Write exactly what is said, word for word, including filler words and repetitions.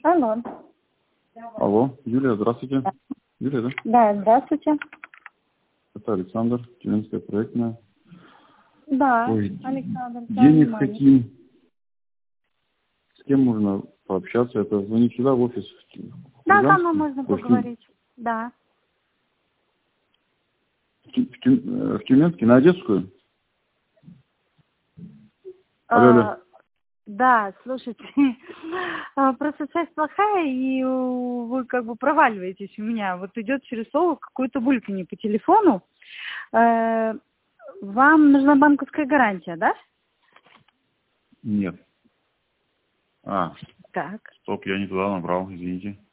Алло. Алло, Юлия, здравствуйте. Юлия, да? Да, здравствуйте. Это Александр, Тюменская проектная. Да, Ой, Александр, да, денег внимание. хотим. С кем можно пообщаться? Это звонить сюда, в офис? В Да, со Курганск? мной можно Ой, в Тю- поговорить. Да. В, Тю- в, Тю- э, в Тюменске, на Одесскую? Алло, алло. А, да, слушайте, а, просто связь плохая, и у, вы как бы проваливаетесь у меня. Вот идет через слово какое-то бульканье по телефону. Э, вам нужна банковская гарантия, да? Нет. А, Так. стоп, я не туда набрал, извините.